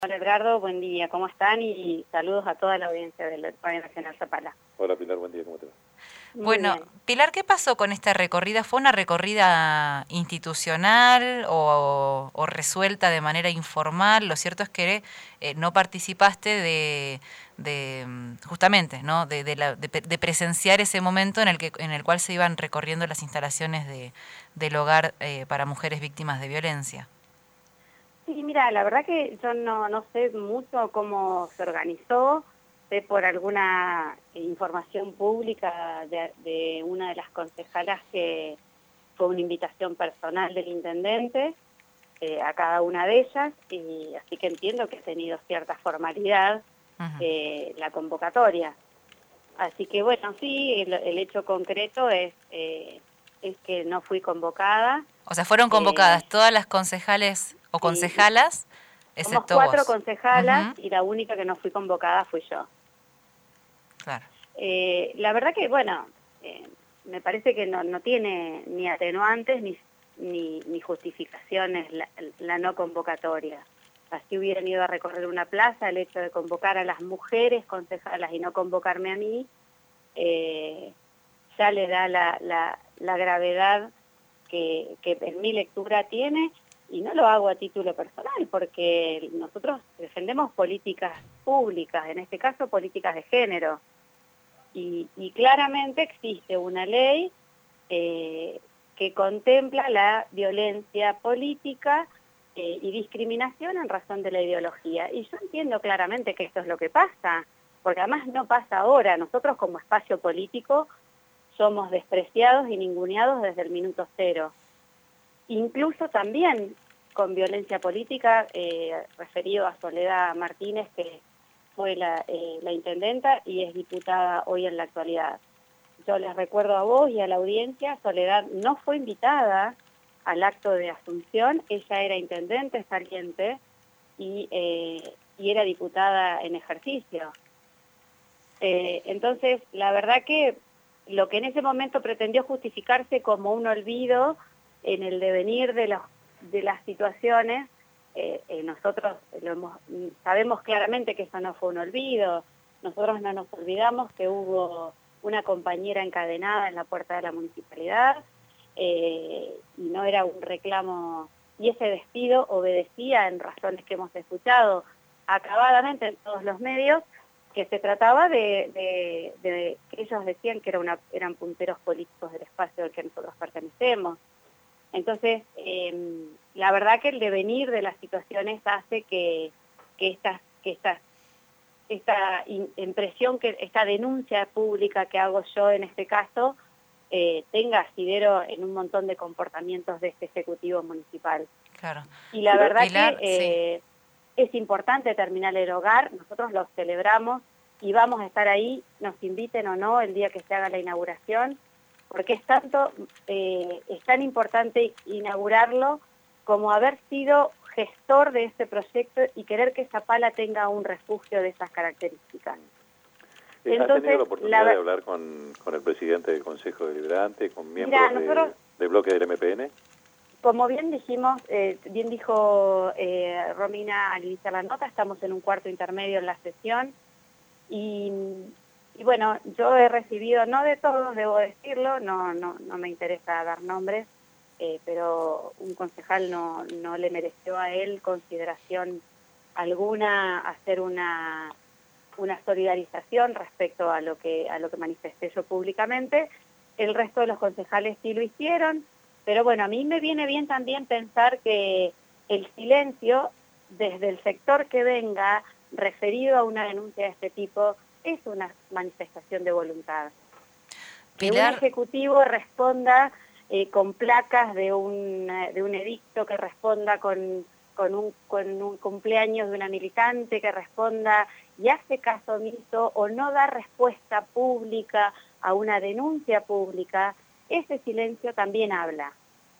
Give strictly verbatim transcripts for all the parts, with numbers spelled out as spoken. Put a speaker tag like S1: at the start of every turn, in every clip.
S1: Hola Edgardo, buen día, ¿cómo están? Y saludos a toda la audiencia del Radio Nacional Zapala.
S2: Hola Pilar, buen día, ¿cómo te va?
S1: Muy
S3: Bueno,
S1: bien.
S3: Pilar, ¿qué pasó con esta recorrida? ¿Fue una recorrida institucional o, o resuelta de manera informal? Lo cierto es que eh, no participaste de, de justamente, ¿no? De, de, la, de, de presenciar ese momento en el que en el cual se iban recorriendo las instalaciones de, del hogar eh, para mujeres víctimas de violencia.
S1: Sí, mira, la verdad que yo no, no sé mucho cómo se organizó, sé por alguna información pública de, de una de las concejalas que fue una invitación personal del intendente eh, a cada una de ellas, y así que entiendo que ha tenido cierta formalidad
S3: Uh-huh.
S1: eh, la convocatoria. Así que bueno, sí, el, el hecho concreto es, eh, es que no fui convocada.
S3: O sea, fueron convocadas
S1: Eh,
S3: todas las concejales o
S1: sí,
S3: concejalas,
S1: somos
S3: excepto
S1: cuatro
S3: vos.
S1: concejalas
S3: Uh-huh.
S1: y la única que no fui convocada fui yo.
S3: Claro.
S1: Eh, la verdad que, bueno, eh, me parece que no, no tiene ni atenuantes ni, ni, ni justificaciones la, la no convocatoria. Así hubieran ido a recorrer una plaza, el hecho de convocar a las mujeres concejalas y no convocarme a mí, eh, ya le da la, la, la gravedad que, que en mi lectura tiene, y no lo hago a título personal, porque nosotros defendemos políticas públicas, en este caso políticas de género, y, y claramente existe una ley eh, que contempla la violencia política eh, y discriminación en razón de la ideología, y yo entiendo claramente que esto es lo que pasa, porque además no pasa ahora. Nosotros como espacio político somos despreciados y ninguneados desde el minuto cero. Incluso también con violencia política, eh, referido a Soledad Martínez, que fue la, eh, la intendenta y es diputada hoy en la actualidad. Yo les recuerdo a vos y a la audiencia, Soledad no fue invitada al acto de asunción, ella era intendente saliente y, eh, y era diputada en ejercicio. Eh, entonces, la verdad que lo que en ese momento pretendió justificarse como un olvido en el devenir de, los, de las situaciones, eh, eh, nosotros lo hemos, sabemos claramente que eso no fue un olvido. Nosotros no nos olvidamos que hubo una compañera encadenada en la puerta de la municipalidad, eh, y no era un reclamo, y ese despido obedecía, en razones que hemos escuchado acabadamente en todos los medios, que se trataba de, de, de que ellos decían que era una, eran punteros políticos del espacio al que nosotros pertenecemos. Entonces, eh, la verdad que el devenir de las situaciones hace que, que, estas, que estas, esta impresión, que esta denuncia pública que hago yo en este caso, eh, tenga asidero en un montón de comportamientos de este Ejecutivo Municipal.
S3: Claro.
S1: Y la verdad
S3: Pilar,
S1: que eh, sí. Es importante terminar el hogar, nosotros lo celebramos y vamos a estar ahí, nos inviten o no, el día que se haga la inauguración, porque es tanto, eh, es tan importante inaugurarlo como haber sido gestor de este proyecto y querer que Zapala tenga un refugio de esas características.
S2: Eh, ¿Has tenido la oportunidad la... de hablar con, con el presidente del Consejo Deliberante, con miembros Mira, nosotros... de, del bloque del M P N?
S1: Como bien dijimos, eh, bien dijo eh, Romina al iniciar la nota, estamos en un cuarto intermedio en la sesión y, y bueno, yo he recibido, no de todos debo decirlo, no, no, no me interesa dar nombres, eh, pero un concejal no, no le mereció a él consideración alguna hacer una, una solidarización respecto a lo que, a lo que manifesté yo públicamente. El resto de los concejales sí lo hicieron. Pero bueno, a mí me viene bien también pensar que el silencio, desde el sector que venga, referido a una denuncia de este tipo, es una manifestación de voluntad.
S3: Pilar...
S1: Que un ejecutivo responda eh, con placas de un, de un edicto, que responda con, con, un, con un cumpleaños de una militante, que responda y hace caso omiso o no da respuesta pública a una denuncia pública, ese silencio también habla.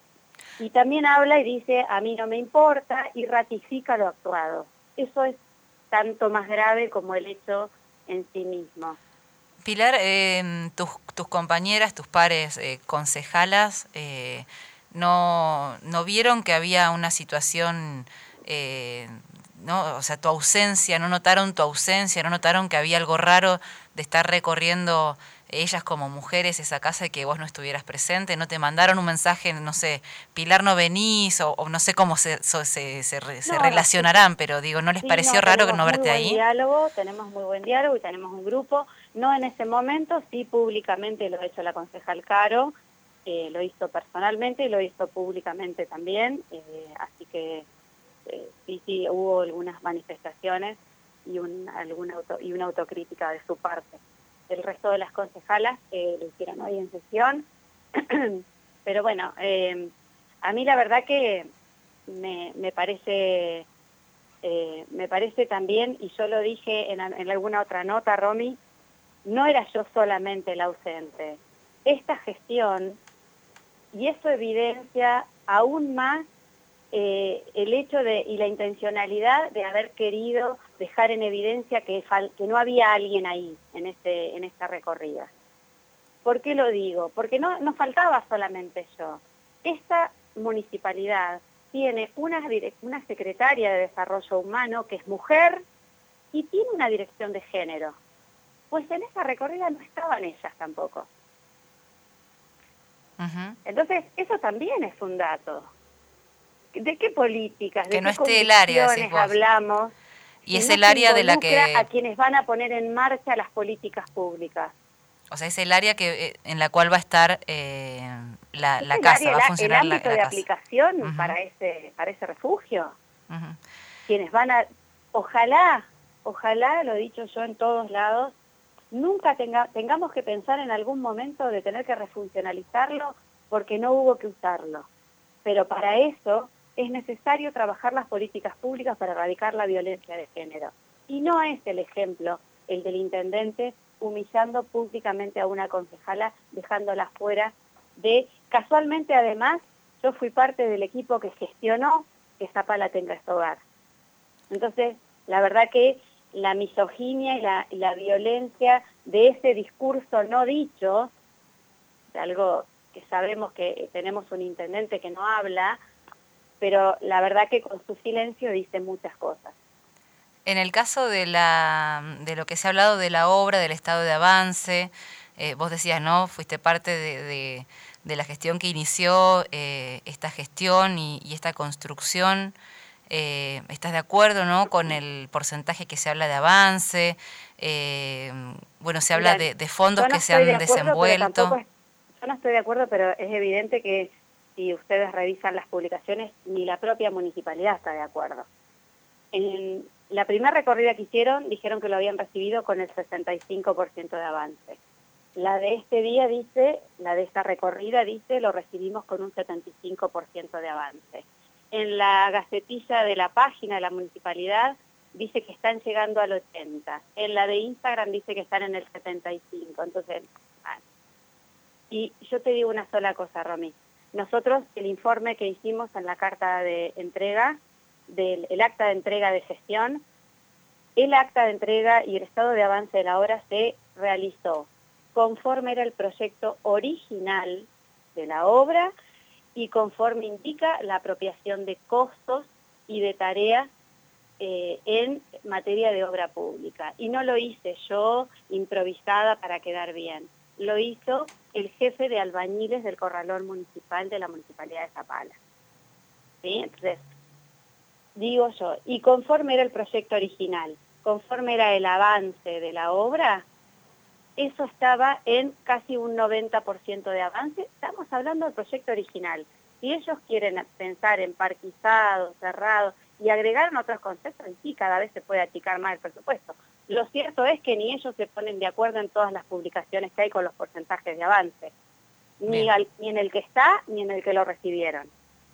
S1: Y también habla y dice, a mí no me importa, y ratifica lo actuado. Eso es tanto más grave como el hecho en sí mismo.
S3: Pilar, eh, tus, tus compañeras, tus pares eh, concejalas, eh, no, no vieron que había una situación eh, ¿no? O sea, tu ausencia, no notaron tu ausencia, no notaron que había algo raro de estar recorriendo ellas como mujeres esa casa y que vos no estuvieras presente, no te mandaron un mensaje, no sé, Pilar no venís, o, o no sé cómo se, so, se, se, se, se
S1: no,
S3: relacionarán,
S1: no,
S3: pero digo, ¿no les
S1: sí,
S3: pareció
S1: no,
S3: raro no verte
S1: ahí?
S3: Tenemos muy buen
S1: diálogo, tenemos muy buen diálogo y tenemos un grupo, no en ese momento, sí públicamente lo ha hecho la concejal Caro, eh, lo hizo personalmente y lo hizo públicamente también, eh, así que eh, sí, sí, hubo algunas manifestaciones y, un, alguna auto, y una autocrítica de su parte. El resto de las concejalas eh, lo hicieron hoy en sesión, pero bueno, eh, a mí la verdad que me, me parece eh, me parece también, y yo lo dije en, en alguna otra nota, Romy, no era yo solamente la ausente. Esta gestión, y eso evidencia aún más eh, el hecho de y la intencionalidad de haber querido dejar en evidencia que, fal, que no había alguien ahí en, este, en esta recorrida. ¿Por qué lo digo? Porque no, no faltaba solamente yo. Esta municipalidad tiene una, una secretaria de Desarrollo Humano que es mujer y tiene una dirección de género. Pues en esa recorrida no estaban ellas tampoco. Uh-huh. Entonces, eso también es un dato. ¿De qué políticas, de
S3: que no
S1: qué
S3: esté el área,
S1: hablamos?
S3: Y si es no el área de la que...
S1: a quienes van a poner en marcha las políticas públicas.
S3: O sea, es el área que en la cual va a estar eh, la, la
S1: el
S3: casa,
S1: área,
S3: va a funcionar
S1: el ámbito
S3: la, la
S1: de
S3: casa.
S1: aplicación uh-huh. para ese para ese refugio. Uh-huh. Quienes van a... Ojalá, ojalá, lo he dicho yo en todos lados, nunca tenga, tengamos que pensar en algún momento de tener que refuncionalizarlo porque no hubo que usarlo. Pero para eso es necesario trabajar las políticas públicas para erradicar la violencia de género. Y no es el ejemplo el del intendente humillando públicamente a una concejala, dejándola fuera de... Casualmente, además, yo fui parte del equipo que gestionó que Zapala tenga este hogar. Entonces, la verdad que la misoginia y la, y la violencia de ese discurso no dicho, de algo que sabemos que tenemos un intendente que no habla, pero la verdad que con su silencio dice muchas cosas.
S3: En el caso de la de lo que se ha hablado de la obra, del estado de avance, eh, vos decías, ¿no? Fuiste parte de, de, de la gestión que inició eh, esta gestión y, y esta construcción. Eh, ¿Estás de acuerdo, no? Con el porcentaje que se habla de avance. Eh, bueno, se habla
S1: Mira,
S3: de, de fondos
S1: no
S3: que se han
S1: de acuerdo,
S3: desenvuelto.
S1: Es, yo no estoy de acuerdo, pero es evidente que si ustedes revisan las publicaciones, ni la propia municipalidad está de acuerdo. En la primera recorrida que hicieron, dijeron que lo habían recibido con el sesenta y cinco por ciento de avance. La de este día dice, la de esta recorrida dice, lo recibimos con un setenta y cinco por ciento de avance. En la gacetilla de la página de la municipalidad dice que están llegando al ochenta. En la de Instagram dice que están en el setenta y cinco. Entonces, ah. Y yo te digo una sola cosa, Romy. Nosotros, el informe que hicimos en la carta de entrega, del el acta de entrega de gestión, el acta de entrega y el estado de avance de la obra se realizó conforme era el proyecto original de la obra y conforme indica la apropiación de costos y de tareas eh, en materia de obra pública. Y no lo hice yo improvisada para quedar bien, lo hizo el jefe de albañiles del corralón municipal de la Municipalidad de Zapala. ¿Sí? Entonces, digo yo, y conforme era el proyecto original, conforme era el avance de la obra, eso estaba en casi un noventa por ciento de avance. Estamos hablando del proyecto original. Si ellos quieren pensar en parquizado, cerrado, y agregaron otros conceptos, y sí, cada vez se puede achicar más el presupuesto. Lo cierto es que ni ellos se ponen de acuerdo en todas las publicaciones que hay con los porcentajes de avance, ni, al, ni en el que está, ni en el que lo recibieron.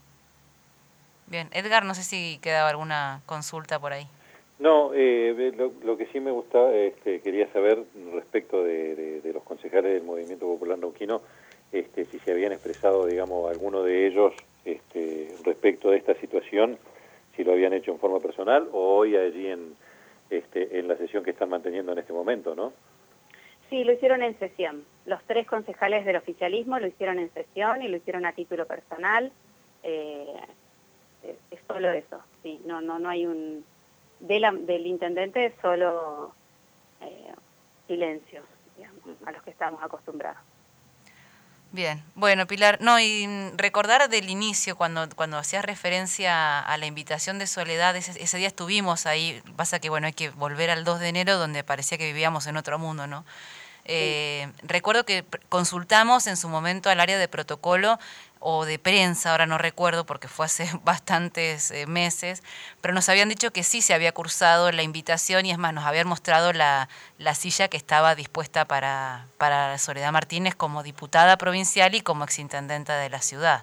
S3: Bien, Edgar, no sé si quedaba alguna consulta por ahí.
S2: No, eh, lo, lo que sí me gustaba, este, quería saber respecto de, de, de los concejales del Movimiento Popular Neuquino, este, si se habían expresado, digamos, alguno de ellos este, respecto de esta situación, si lo habían hecho en forma personal o hoy allí en, este, en la sesión que están manteniendo en este momento, ¿no?
S1: Sí, lo hicieron en sesión. Los tres concejales del oficialismo lo hicieron en sesión y lo hicieron a título personal. Eh, es solo eso, sí, no, no, no hay un... de la, del intendente solo eh, silencio, digamos, a los que estamos acostumbrados.
S3: Bien, bueno, Pilar, no, y recordar del inicio, cuando cuando hacías referencia a la invitación de Soledad, ese, ese día estuvimos ahí, pasa que bueno, hay que volver al dos de enero, donde parecía que vivíamos en otro mundo, ¿no? Eh, sí. Recuerdo que consultamos en su momento al área de protocolo o de prensa, ahora no recuerdo porque fue hace bastantes eh, meses, pero nos habían dicho que sí se había cursado la invitación y es más, nos habían mostrado la, la silla que estaba dispuesta para, para Soledad Martínez como diputada provincial y como exintendenta de la ciudad.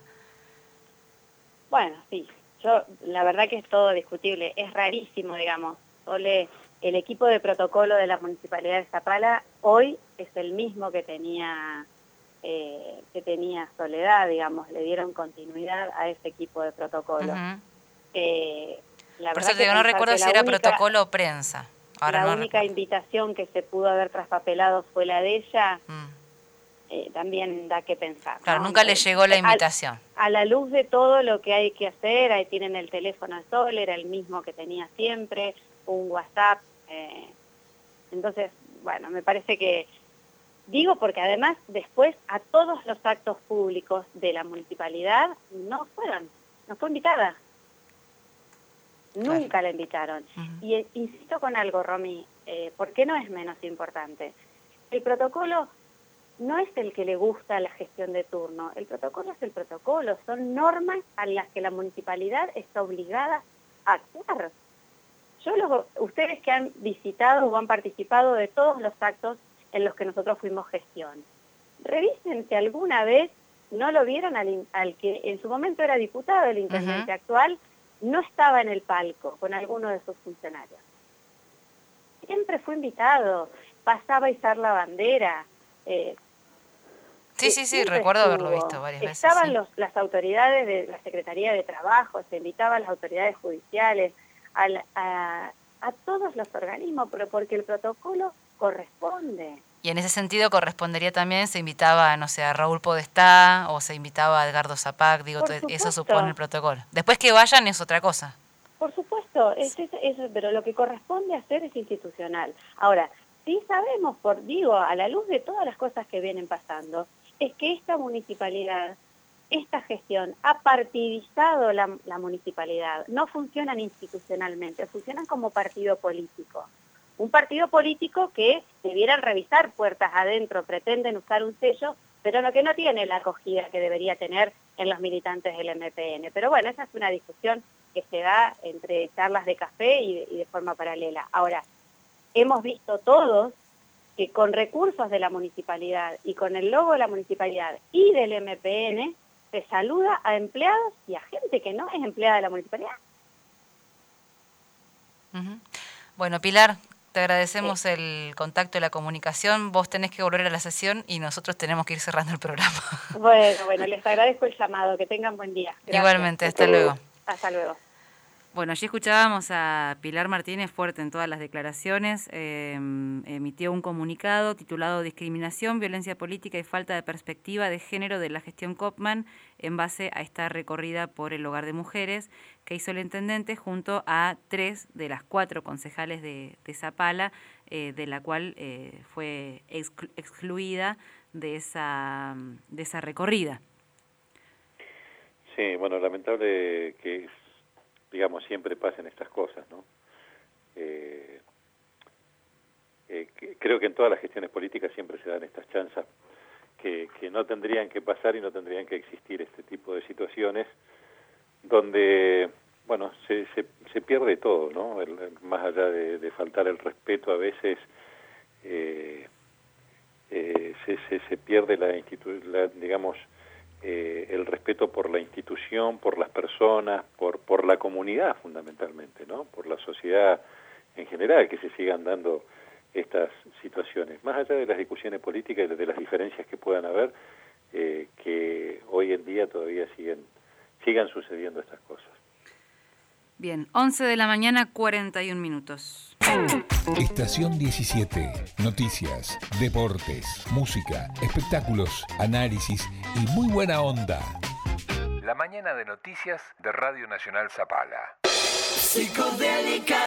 S1: Bueno, sí, yo la verdad que es todo discutible, es rarísimo, digamos. Sole, el equipo de protocolo de la Municipalidad de Zapala hoy es el mismo que tenía... Eh, que tenía Soledad, digamos, le dieron continuidad a ese equipo de protocolo. Uh-huh. eh, la
S3: Por
S1: verdad
S3: eso te digo, no recuerdo si era única, protocolo o prensa. Ahora
S1: la
S3: no
S1: única
S3: recuerdo.
S1: invitación que se pudo haber traspapelado fue la de ella, mm. eh, también da que pensar.
S3: Claro,
S1: ¿no?
S3: nunca
S1: Entonces,
S3: le llegó la invitación.
S1: A, a la luz de todo lo que hay que hacer, ahí tienen el teléfono de Sol, era el mismo que tenía siempre, un WhatsApp. Eh, entonces, bueno, me parece que digo porque además después a todos los actos públicos de la municipalidad no fueron, no fue invitada. Nunca la invitaron. Uh-huh. Y eh, insisto con algo, Romy, eh, ¿por qué no es menos importante? El protocolo no es el que le gusta la gestión de turno, el protocolo es el protocolo, son normas a las que la municipalidad está obligada a actuar. Yo los, ustedes que han visitado o han participado de todos los actos en los que nosotros fuimos gestión. Revisen si alguna vez no lo vieron al, al que en su momento era diputado, el intendente uh-huh. actual, no estaba en el palco con alguno de sus funcionarios. Siempre fue invitado, pasaba a izar la bandera. Eh,
S3: sí, sí, sí, recuerdo estuvo. haberlo visto varias veces.
S1: Estaban
S3: sí.
S1: los, las autoridades de la Secretaría de Trabajo, se invitaban las autoridades judiciales, a, la, a, a todos los organismos, pero porque el protocolo corresponde.
S3: Y en ese sentido correspondería también, se invitaba, no sé, a Raúl Podestá o se invitaba a Edgardo Zapac, digo, eso supone el protocolo. Después que vayan es otra cosa.
S1: Por supuesto, es, es, es, pero lo que corresponde hacer es institucional. Ahora, sí sabemos, por digo, a la luz de todas las cosas que vienen pasando, es que esta municipalidad, esta gestión ha partidizado la, la municipalidad, no funcionan institucionalmente, funcionan como partido político. Un partido político que debieran revisar puertas adentro, pretenden usar un sello, pero lo que no tiene la acogida que debería tener en los militantes del M P N. Pero bueno, esa es una discusión que se da entre charlas de café y de, y de forma paralela. Ahora, hemos visto todos que con recursos de la municipalidad y con el logo de la municipalidad y del M P N se saluda a empleados y a gente que no es empleada de la municipalidad.
S3: Uh-huh. Bueno, Pilar, te agradecemos sí. el contacto y la comunicación. Vos tenés que volver a la sesión y nosotros tenemos que ir cerrando el programa.
S1: Bueno, bueno, les agradezco el llamado. Que tengan buen día. Gracias.
S3: Igualmente, hasta, hasta luego. luego.
S1: Hasta luego.
S3: Bueno, allí escuchábamos a Pilar Martínez, fuerte en todas las declaraciones, eh, emitió un comunicado titulado Discriminación, Violencia Política y Falta de Perspectiva de Género de la Gestión Kopman en base a esta recorrida por el Hogar de Mujeres que hizo el intendente junto a tres de las cuatro concejales de, de Zapala, eh, de la cual eh, fue exclu- excluida de esa, de esa recorrida.
S2: Sí, bueno, lamentable que digamos, siempre pasen estas cosas, ¿no? Eh, eh, que, creo que en todas las gestiones políticas siempre se dan estas chanzas que, que no tendrían que pasar y no tendrían que existir este tipo de situaciones donde, bueno, se, se, se pierde todo, ¿no? El, más allá de, de faltar el respeto a veces, eh, eh, se, se, se pierde la, institu- la digamos, Eh, el respeto por la institución, por las personas, por por la comunidad fundamentalmente, ¿no? Por la sociedad en general, que se sigan dando estas situaciones, más allá de las discusiones políticas y de las diferencias que puedan haber, eh, que hoy en día todavía siguen sigan sucediendo estas cosas.
S3: Bien, once de la mañana, cuarenta y un minutos.
S4: Estación diecisiete. Noticias, deportes, música, espectáculos, análisis y muy buena onda.
S5: La mañana de noticias de Radio Nacional Zapala.
S6: Psicodélica.